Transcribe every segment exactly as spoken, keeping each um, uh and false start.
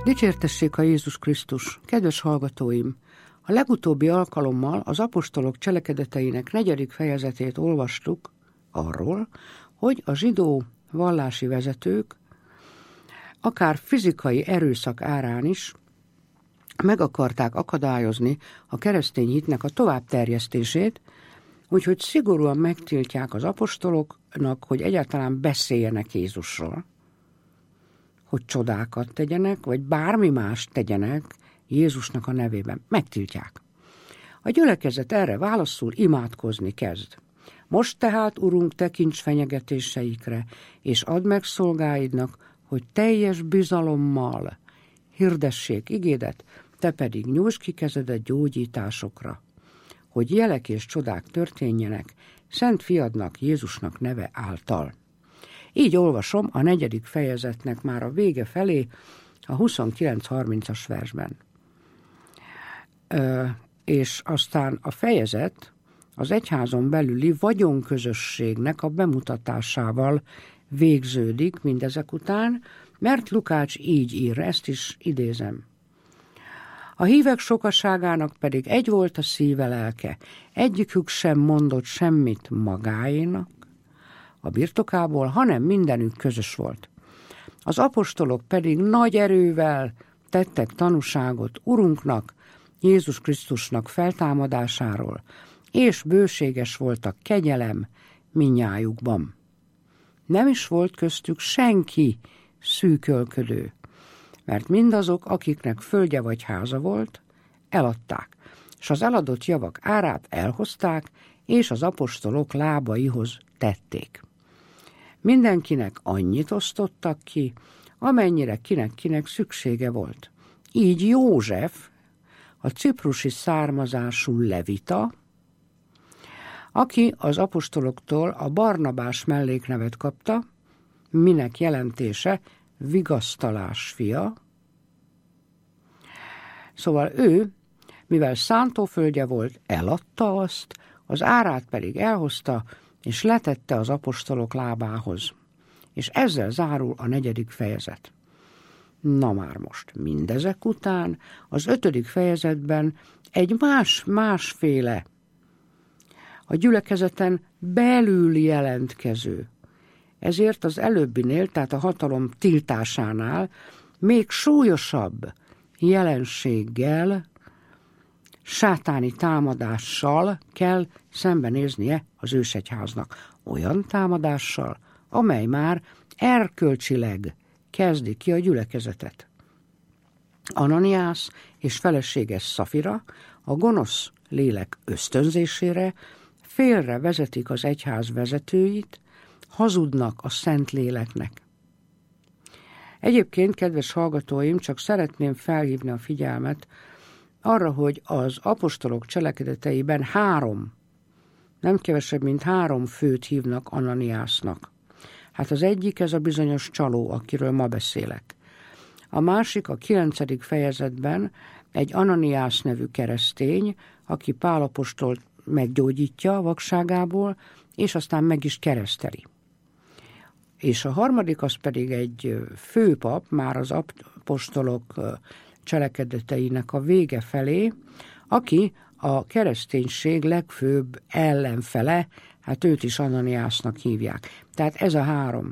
Dicsértessék a Jézus Krisztus! Kedves hallgatóim! A legutóbbi alkalommal az apostolok cselekedeteinek negyedik fejezetét olvastuk arról, hogy a zsidó vallási vezetők akár fizikai erőszak árán is meg akarták akadályozni a keresztény hitnek a továbbterjesztését, úgyhogy szigorúan megtiltják az apostoloknak, hogy egyáltalán beszéljenek Jézusról, hogy csodákat tegyenek, vagy bármi más tegyenek Jézusnak a nevében. Megtiltják. A gyülekezet erre válaszul imádkozni kezd. Most tehát, Urunk, tekints fenyegetéseikre, és add meg szolgáidnak, hogy teljes bizalommal hirdessék igédet, te pedig nyújtsd ki kezedet gyógyításokra, hogy jelek és csodák történjenek Szent Fiadnak, Jézusnak neve által. Így olvasom a negyedik fejezetnek már a vége felé, a huszonkilenc harmincas versben. Ö, és aztán a fejezet az egyházon belüli vagyonközösségnek a bemutatásával végződik mindezek után, mert Lukács így ír, ezt is idézem. A hívek sokaságának pedig egy volt a szíve lelke, egyikük sem mondott semmit magáénak a birtokából, hanem mindenük közös volt. Az apostolok pedig nagy erővel tettek tanúságot Urunknak, Jézus Krisztusnak feltámadásáról, és bőséges volt a kegyelem mindnyájukban. Nem is volt köztük senki szűkölködő, mert mindazok, akiknek földje vagy háza volt, eladták, és az eladott javak árát elhozták, és az apostolok lábaihoz tették. Mindenkinek annyit osztottak ki, amennyire kinek-kinek szüksége volt. Így József, a ciprusi származású levita, aki az apostoloktól a Barnabás melléknevet kapta, minek jelentése vigasztalás fia. Szóval ő, mivel szántóföldje volt, eladta azt, az árát pedig elhozta, és letette az apostolok lábához. És ezzel zárul a negyedik fejezet. Na már most, mindezek után az ötödik fejezetben egy más, másféle, a gyülekezeten belül jelentkező, ezért az előbbinél, tehát a hatalom tiltásánál még súlyosabb jelenséggel, sátáni támadással kell szembenéznie az ősegyháznak. Olyan támadással, amely már erkölcsileg kezdi ki a gyülekezetet. Ananiás és felesége Szafira a gonosz lélek ösztönzésére félre vezetik az egyház vezetőit, hazudnak a Szentléleknek. Egyébként, kedves hallgatóim, csak szeretném felhívni a figyelmet arra, hogy az apostolok cselekedeteiben három, nem kevesebb, mint három főt hívnak Ananiásnak. Hát az egyik ez a bizonyos csaló, akiről ma beszélek. A másik a kilencedik fejezetben egy Ananiás nevű keresztény, aki Pál apostolt meggyógyítja a vakságából, és aztán meg is kereszteli. És a harmadik az pedig egy főpap, már az apostolok cselekedeteinek a vége felé, aki a kereszténység legfőbb ellenfele, hát őt is Ananiásnak hívják. Tehát ez a három.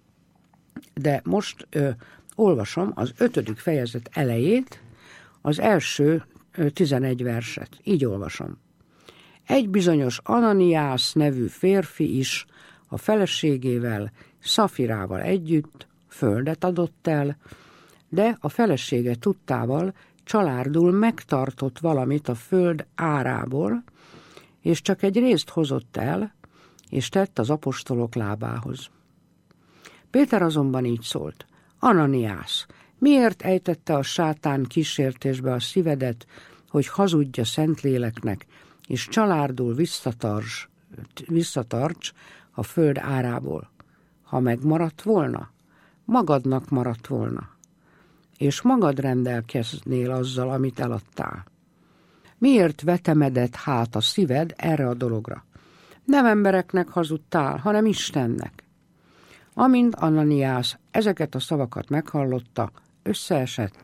De most ö, olvasom az ötödik fejezet elejét, az első ö, tizenegy verset. Így olvasom. Egy bizonyos Ananiás nevű férfi is a feleségével, Szafirával együtt földet adott el, de a felesége tudtával csalárdul megtartott valamit a föld árából, és csak egy részt hozott el, és tett az apostolok lábához. Péter azonban így szólt: Ananiás, miért ejtette a sátán kísértésbe a szívedet, hogy hazudja Szentléleknek, és csalárdul visszatarts, visszatarts a föld árából? Ha megmaradt volna, magadnak maradt volna, és magad rendelkeznél azzal, amit eladtál. Miért vetemedett hát a szíved erre a dologra? Nem embereknek hazudtál, hanem Istennek. Amint Ananiás ezeket a szavakat meghallotta, összeesett,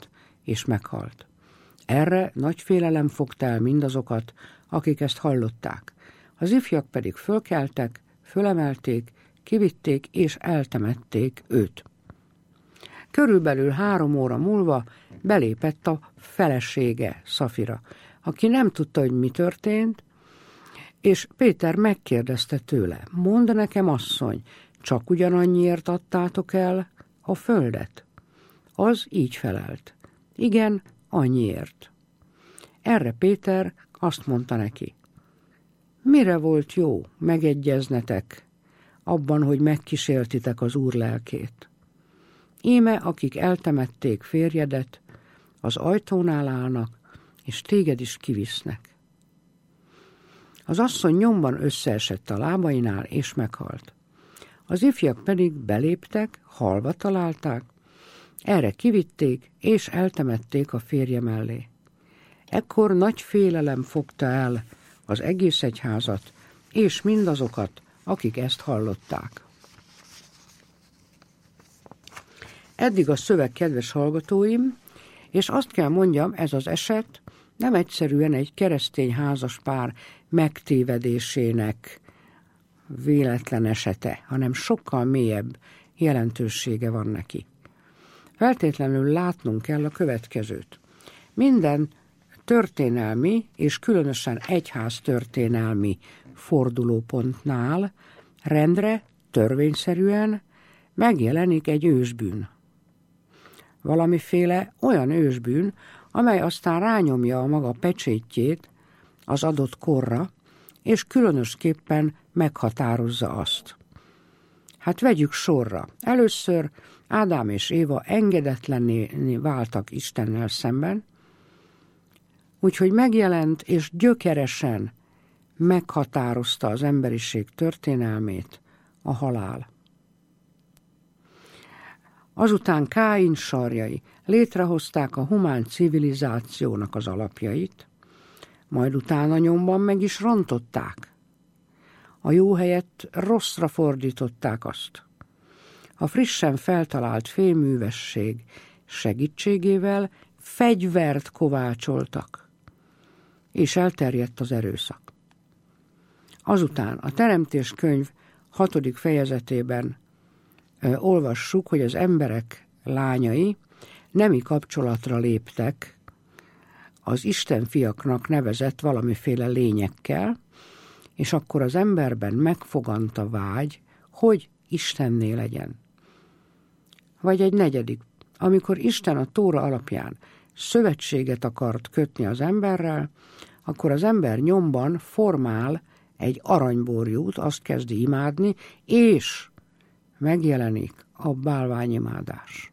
és meghalt. Erre nagy félelem fogta el mindazokat, akik ezt hallották. Az ifjak pedig fölkeltek, fölemelték, kivitték és eltemették őt. Körülbelül három óra múlva belépett a felesége, Szafira, aki nem tudta, hogy mi történt, és Péter megkérdezte tőle, mondd nekem, asszony, csak ugyanannyiért adtátok el a földet? Az így felelt, igen, annyiért. Erre Péter azt mondta neki, mire volt jó megegyeznetek abban, hogy megkísértitek az Úr lelkét? Íme, akik eltemették férjedet, az ajtónál állnak, és téged is kivisznek. Az asszony nyomban összeesett a lábainál, és meghalt. Az ifjak pedig beléptek, halva találták, erre kivitték, és eltemették a férje mellé. Ekkor nagy félelem fogta el az egész egyházat, és mindazokat, akik ezt hallották. Eddig a szöveg, kedves hallgatóim, és azt kell mondjam, ez az eset nem egyszerűen egy keresztény házaspár megtévedésének véletlen esete, hanem sokkal mélyebb jelentősége van neki. Feltétlenül látnunk kell a következőt. Minden történelmi, és különösen egyház történelmi fordulópontnál rendre, törvényszerűen megjelenik egy ősbűn. Valamiféle olyan ősbűn, amely aztán rányomja a maga pecsétjét az adott korra, és különösképpen meghatározza azt. Hát vegyük sorra. Először Ádám és Éva engedetlenné váltak Istennel szemben, úgyhogy megjelent és gyökeresen meghatározta az emberiség történelmét a halál. Azután Káin sarjai létrehozták a humán civilizációnak az alapjait, majd utána nyomban meg is rontották. A jó helyett rosszra fordították azt. A frissen feltalált fémművesség segítségével fegyvert kovácsoltak, és elterjedt az erőszak. Azután a Teremtés könyv hatodik fejezetében ö, olvassuk, hogy az emberek lányai nemi kapcsolatra léptek az Isten fiaknak nevezett valamiféle lényekkel, és akkor az emberben megfogant a vágy, hogy Istenné legyen. Vagy egy negyedik, amikor Isten a Tóra alapján szövetséget akart kötni az emberrel, akkor az ember nyomban formál egy aranyborjút, azt kezdi imádni, és megjelenik a bálványimádás.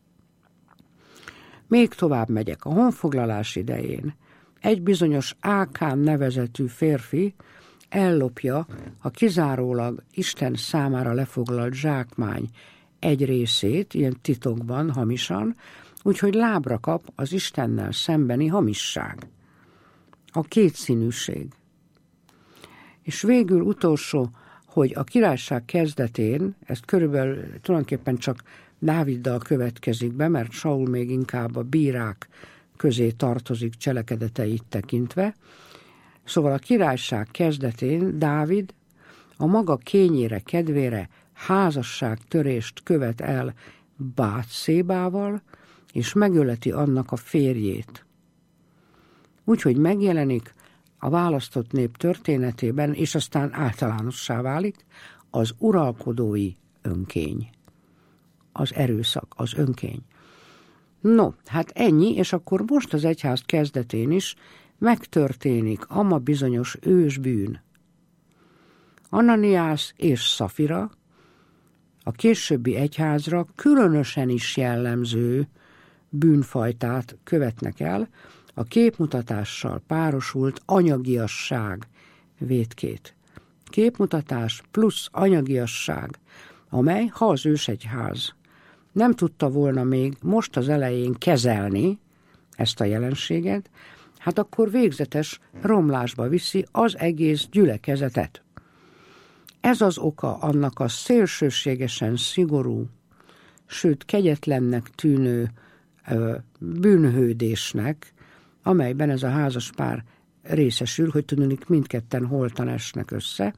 Még tovább megyek. A honfoglalás idején egy bizonyos Ákán nevezetű férfi ellopja a kizárólag Isten számára lefoglalt zsákmány egy részét, ilyen titokban, hamisan, úgyhogy lábra kap az Istennel szembeni hamisság. A kétszínűség. És végül utolsó, hogy a királyság kezdetén, ezt körülbelül tulajdonképpen csak Dáviddal következik be, mert Saul még inkább a bírák közé tartozik cselekedeteit tekintve. Szóval a királyság kezdetén Dávid a maga kényére, kedvére házasságtörést követ el Bátszébával, és megöleti annak a férjét. Úgyhogy megjelenik a választott nép történetében, és aztán általánossá válik az uralkodói önkény. Az erőszak, az önkény. No, hát ennyi, és akkor most az egyház kezdetén is megtörténik ama bizonyos ősbűn. Ananiás és Szafira a későbbi egyházra különösen is jellemző bűnfajtát követnek el, a képmutatással párosult anyagiasság vétkét. Képmutatás plusz anyagiasság, amely, ha az ősegyház nem tudta volna még most az elején kezelni ezt a jelenséget, hát akkor végzetes romlásba viszi az egész gyülekezetet. Ez az oka annak a szélsőségesen szigorú, sőt kegyetlennek tűnő bűnhődésnek, amelyben ez a házas pár részesül, hogy tudnék mindketten holtan esnek össze,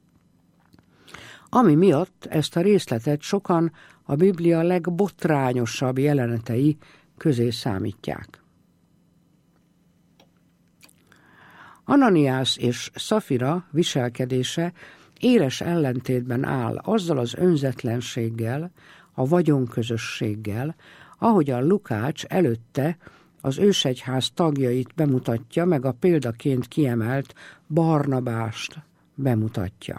ami miatt ezt a részletet sokan a Biblia legbotrányosabb jelenetei közé számítják. Ananiás és Szafira viselkedése éles ellentétben áll azzal az önzetlenséggel, a vagyonközösséggel, ahogyan Lukács előtte az ősegyház tagjait bemutatja, meg a példaként kiemelt Barnabást bemutatja.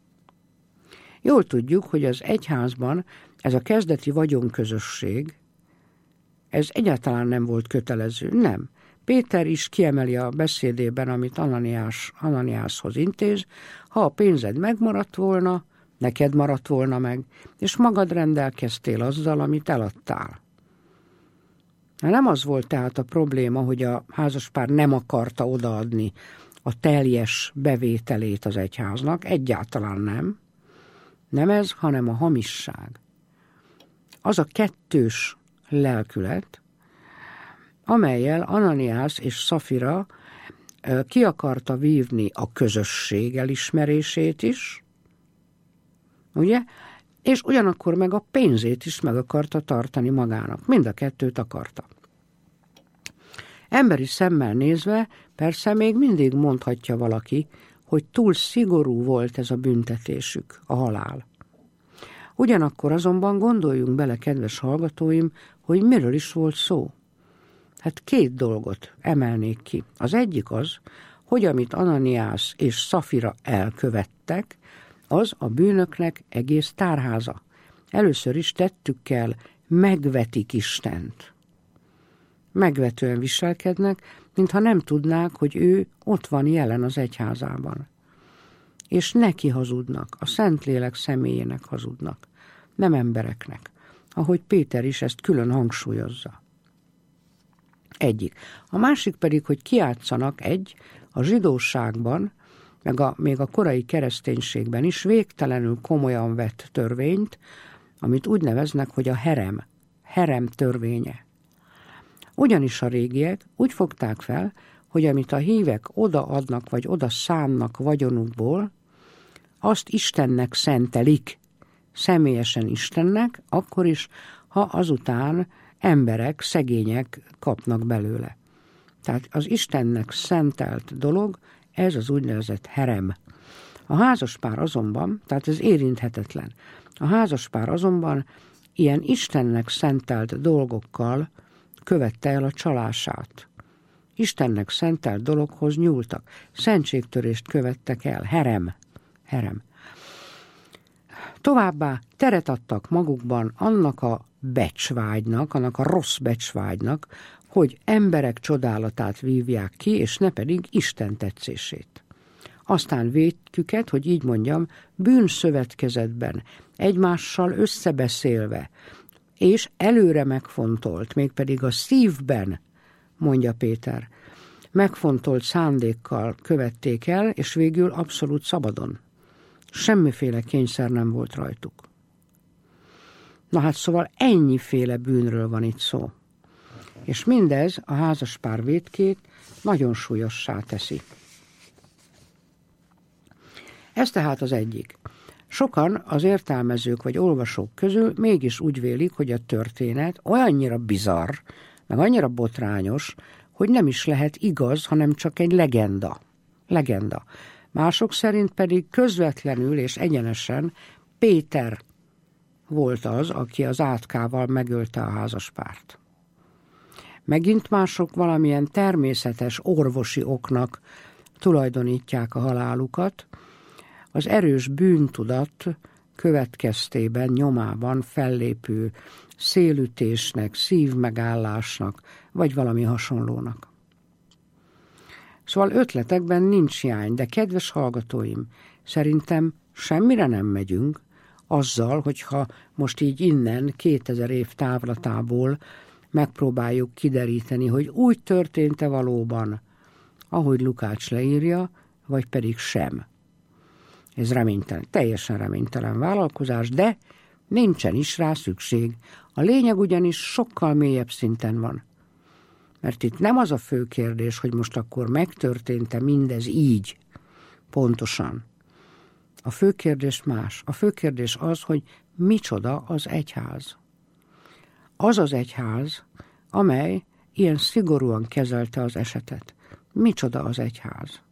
Jól tudjuk, hogy az egyházban ez a kezdeti vagyonközösség, ez egyáltalán nem volt kötelező, nem. Péter is kiemeli a beszédében, amit Ananiás, Ananiáshoz intéz, ha a pénzed megmaradt volna, neked maradt volna meg, és magad rendelkeztél azzal, amit eladtál. Nem az volt tehát a probléma, hogy a házaspár nem akarta odaadni a teljes bevételét az egyháznak, egyáltalán nem. Nem ez, hanem a hamisság. Az a kettős lelkület, amellyel Ananiás és Szafira ki akarta vívni a közösség elismerését is, ugye? És ugyanakkor meg a pénzét is meg akarta tartani magának. Mind a kettőt akarta. Emberi szemmel nézve persze még mindig mondhatja valaki, hogy túl szigorú volt ez a büntetésük, a halál. Ugyanakkor azonban gondoljunk bele, kedves hallgatóim, hogy miről is volt szó. Hát két dolgot emelnék ki. Az egyik az, hogy amit Ananiás és Szafira elkövettek, az a bűnöknek egész tárháza. Először is tettükkel megvetik Istent. Megvetően viselkednek, mintha nem tudnák, hogy ő ott van jelen az egyházában. És neki hazudnak, a Szentlélek személyének hazudnak, nem embereknek, ahogy Péter is ezt külön hangsúlyozza. Egyik. A másik pedig, hogy kiátszanak egy a zsidóságban, meg a, még a korai kereszténységben is végtelenül komolyan vett törvényt, amit úgy neveznek, hogy a herem, herem törvénye. Ugyanis a régiek úgy fogták fel, hogy amit a hívek odaadnak, vagy oda szánnak vagyonukból, azt Istennek szentelik, személyesen Istennek, akkor is, ha azután emberek, szegények kapnak belőle. Tehát az Istennek szentelt dolog, ez az úgynevezett herem. A házaspár azonban, tehát ez érinthetetlen, a házaspár azonban ilyen Istennek szentelt dolgokkal követte el a csalását. Istennek szentelt dologhoz nyúltak, szentségtörést követtek el, herem, herem. Továbbá teret adtak magukban annak a becsvágynak, annak a rossz becsvágynak, hogy emberek csodálatát vívják ki, és ne pedig Isten tetszését. Aztán vétküket, hogy így mondjam, bűnszövetkezetben, egymással összebeszélve, és előre megfontolt, mégpedig a szívben, mondja Péter, megfontolt szándékkal követték el, és végül abszolút szabadon. Semmiféle kényszer nem volt rajtuk. Na hát szóval ennyiféle bűnről van itt szó. És mindez a házaspár vétkét nagyon súlyossá teszi. Ez tehát az egyik. Sokan az értelmezők vagy olvasók közül mégis úgy vélik, hogy a történet olyannyira bizarr, meg annyira botrányos, hogy nem is lehet igaz, hanem csak egy legenda. Legenda. Mások szerint pedig közvetlenül és egyenesen Péter volt az, aki az átkával megölte a házaspárt. Megint mások valamilyen természetes orvosi oknak tulajdonítják a halálukat, az erős bűntudat következtében, nyomában fellépő szélütésnek, szívmegállásnak, vagy valami hasonlónak. Szóval ötletekben nincs hiány, de kedves hallgatóim, szerintem semmire nem megyünk azzal, hogyha most így innen kétezer év távlatából megpróbáljuk kideríteni, hogy úgy történt-e valóban, ahogy Lukács leírja, vagy pedig sem. Ez reménytelen, teljesen reménytelen vállalkozás, de Nincsen is rá szükség. A lényeg ugyanis sokkal mélyebb szinten van. Mert itt nem az a fő kérdés, hogy most akkor megtörtént-e mindez így, pontosan. A fő kérdés más. A fő kérdés az, hogy micsoda az egyház. Az az egyház, amely ilyen szigorúan kezelte az esetet. Micsoda az egyház?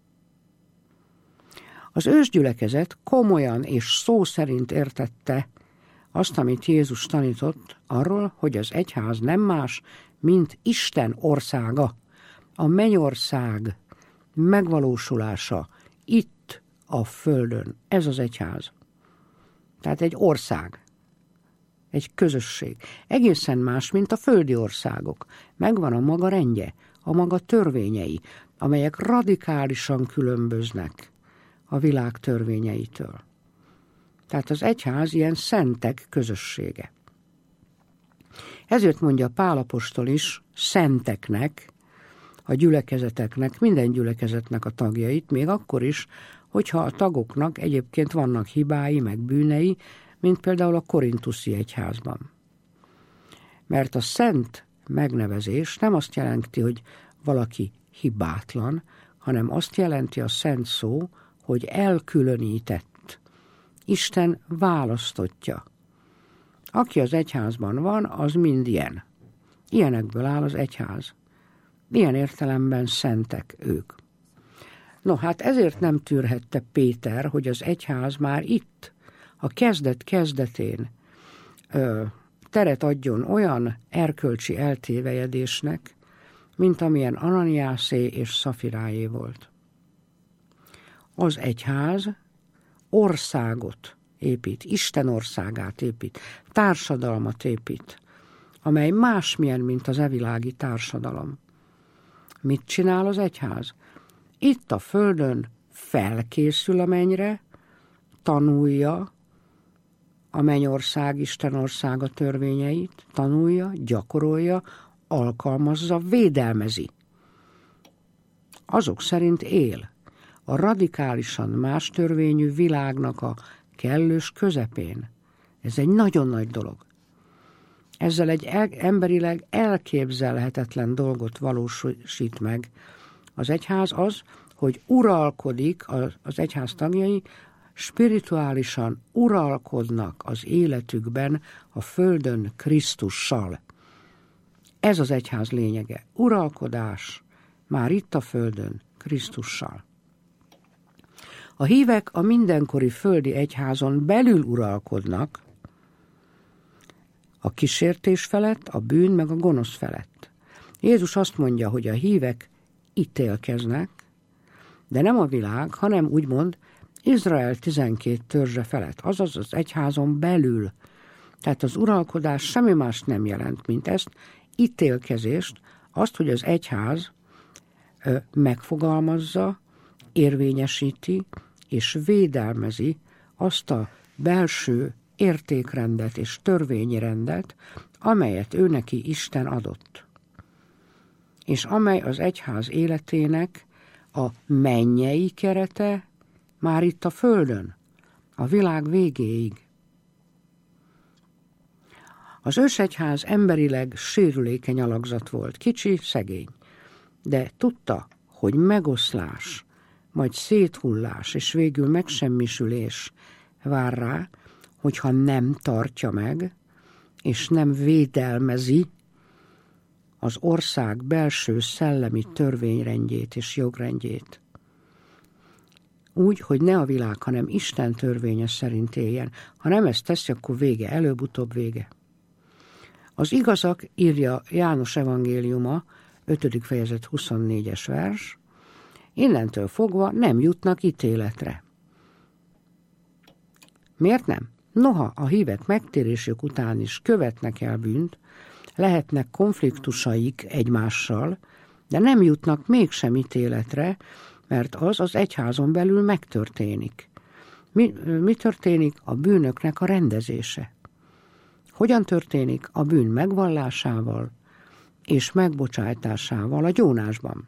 Az ősgyülekezet komolyan és szó szerint értette azt, amit Jézus tanított arról, hogy az egyház nem más, mint Isten országa, a mennyország megvalósulása itt a földön. Ez az egyház. Tehát egy ország, egy közösség. Egészen más, mint a földi országok. Megvan a maga rendje, a maga törvényei, amelyek radikálisan különböznek a világ törvényeitől. Tehát az egyház ilyen szentek közössége. Ezért mondja Pál apostol is szenteknek, a gyülekezeteknek, minden gyülekezetnek a tagjait, még akkor is, hogyha a tagoknak egyébként vannak hibái, meg bűnei, mint például a korintuszi egyházban. Mert a szent megnevezés nem azt jelenti, hogy valaki hibátlan, hanem azt jelenti a szent szó, hogy elkülönített. Isten választottja. Aki az egyházban van, az mind ilyen. Ilyenekből áll az egyház. Ilyen értelemben szentek ők. No, hát ezért nem tűrhette Péter, hogy az egyház már itt, a kezdet kezdetén ö, teret adjon olyan erkölcsi eltévejedésnek, mint amilyen Ananiászé és Szafiráé volt. Az egyház országot épít, Isten országát épít, társadalmat épít, amely másmilyen, mint az evilági társadalom. Mit csinál az egyház? Itt a földön felkészül a mennyre, tanulja a mennyország, Isten országa törvényeit, tanulja, gyakorolja, alkalmazza, védelmezi. Azok szerint él. A radikálisan más törvényű világnak a kellős közepén. Ez egy nagyon nagy dolog. Ezzel egy emberileg elképzelhetetlen dolgot valósít meg. Az egyház az, hogy uralkodik, az egyház tagjai spirituálisan uralkodnak az életükben a földön Krisztussal. Ez az egyház lényege. Uralkodás már itt a földön Krisztussal. A hívek a mindenkori földi egyházon belül uralkodnak, a kísértés felett, a bűn meg a gonosz felett. Jézus azt mondja, hogy a hívek ítélkeznek, de nem a világ, hanem úgymond Izrael tizenkét törzse felett, azaz az egyházon belül. Tehát az uralkodás semmi más nem jelent, mint ezt, ítélkezést, azt, hogy az egyház ö, megfogalmazza, érvényesíti és védelmezi azt a belső értékrendet és törvényrendet, amelyet ő neki Isten adott. És amely az egyház életének a mennyei kerete már itt a földön, a világ végéig. Az ősegyház emberileg sérülékeny alakzat volt, kicsi, szegény, de tudta, hogy megoszlás, majd széthullás és végül megsemmisülés vár rá, hogyha nem tartja meg, és nem védelmezi az ország belső szellemi törvényrendjét és jogrendjét. Úgy, hogy ne a világ, hanem Isten törvénye szerint éljen. Ha nem ezt teszi, akkor vége, előbb-utóbb vége. Az igazak, írja János evangéliuma, ötödik fejezet huszonnégyes vers, innentől fogva nem jutnak ítéletre. Miért nem? Noha a hívek megtérésük után is követnek el bűnt, lehetnek konfliktusaik egymással, de nem jutnak mégsem ítéletre, mert az az egyházon belül megtörténik. Mi, mi történik? A bűnöknek a rendezése. Hogyan történik? A bűn megvallásával és megbocsájtásával a gyónásban.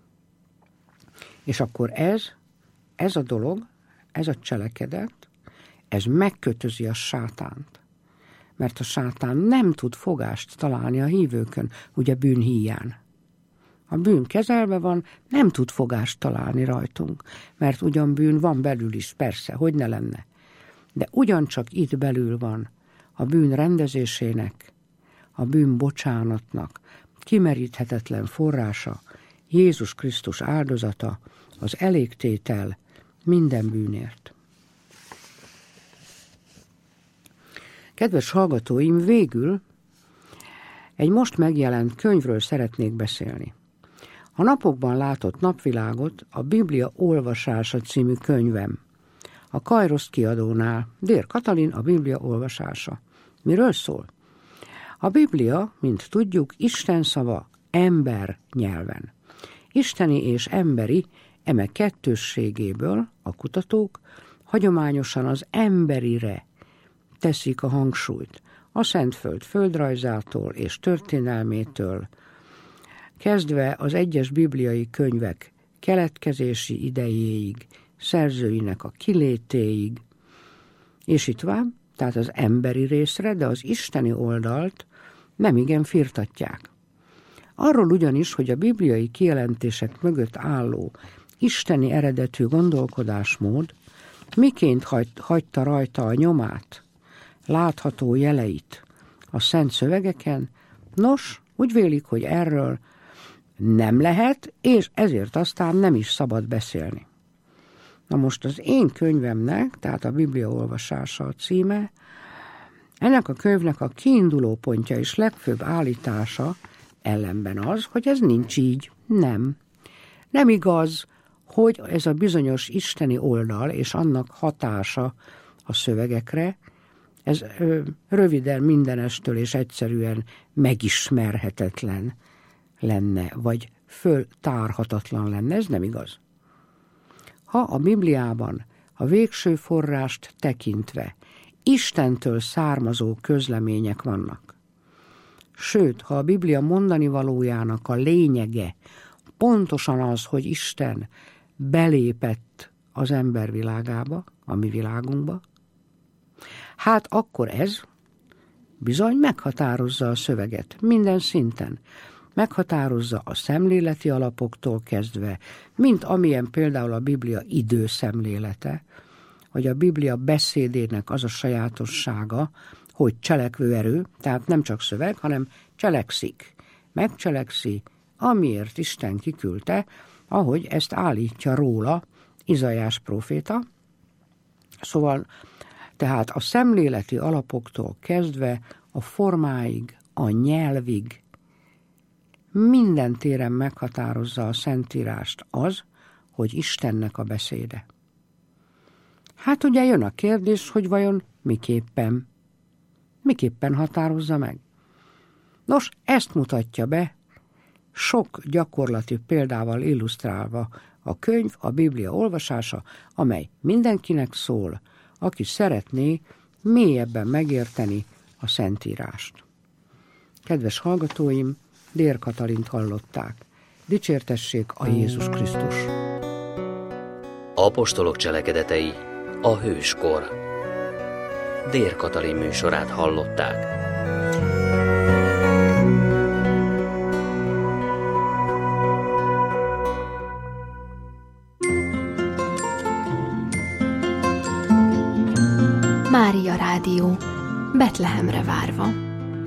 És akkor ez, ez a dolog, ez a cselekedet, ez megkötözi a sátánt. mert a sátán nem tud fogást találni a hívőkön, ugye bűn híján. A bűn kezelve van, nem tud fogást találni rajtunk, mert ugyan bűn van belül is, persze, hogy ne lenne. De ugyancsak itt belül van a bűn rendezésének, a bűn bocsánatnak kimeríthetetlen forrása, Jézus Krisztus áldozata, az elégtétel minden bűnért. Kedves hallgatóim, végül egy most megjelent könyvről szeretnék beszélni. A napokban látott napvilágot a Biblia olvasása című könyvem. A Kairos kiadónál, Dér Katalin, a Biblia olvasása. Miről szól? A Biblia, mint tudjuk, Isten szava ember nyelven. Isteni és emberi eme kettősségéből a kutatók hagyományosan az emberire teszik a hangsúlyt. A Szentföld földrajzától és történelmétől kezdve az egyes bibliai könyvek keletkezési idejéig, szerzőinek a kilétéig, és itt van, tehát az emberi részre, de az isteni oldalt nemigen firtatják. Arról ugyanis, hogy a bibliai kijelentések mögött álló isteni eredetű gondolkodásmód miként hagy, hagyta rajta a nyomát, látható jeleit a szent szövegeken, nos, úgy vélik, hogy erről nem lehet, és ezért aztán nem is szabad beszélni. Na most az én könyvemnek, tehát a Biblia olvasása a címe, ennek a könyvnek a kiinduló pontja és legfőbb állítása ellenben az, hogy ez nincs így. Nem. Nem igaz, hogy ez a bizonyos isteni oldal és annak hatása a szövegekre, ez ö, röviden mindenestől és egyszerűen megismerhetetlen lenne, vagy föltárhatatlan lenne. Ez nem igaz. Ha a Bibliában a végső forrást tekintve Istentől származó közlemények vannak, sőt, ha a Biblia mondani valójának a lényege pontosan az, hogy Isten belépett az ember világába, a mi világunkba, hát akkor ez bizony meghatározza a szöveget minden szinten. Meghatározza a szemléleti alapoktól kezdve, mint amilyen például a Biblia időszemlélete, vagy a Biblia beszédének az a sajátossága, hogy cselekvő erő, tehát nem csak szöveg, hanem cselekszik. Megcselekszi, amiért Isten kiküldte, ahogy ezt állítja róla Izaiás próféta. Szóval, tehát a szemléleti alapoktól kezdve a formáig, a nyelvig, minden téren meghatározza a Szentírást az, hogy Istennek a beszéde. Hát ugye jön a kérdés, hogy vajon miképpen, miképpen határozza meg. Nos, ezt mutatja be, sok gyakorlati példával illusztrálva a könyv, a Biblia olvasása, amely mindenkinek szól, aki szeretné mélyebben megérteni a Szentírást. Kedves hallgatóim, Dér Katalint hallották. Dicsértessék a Jézus Krisztus! Apostolok cselekedetei, a hőskor. Dér Katalin műsorát hallották. Mária Rádió, Betlehemre várva.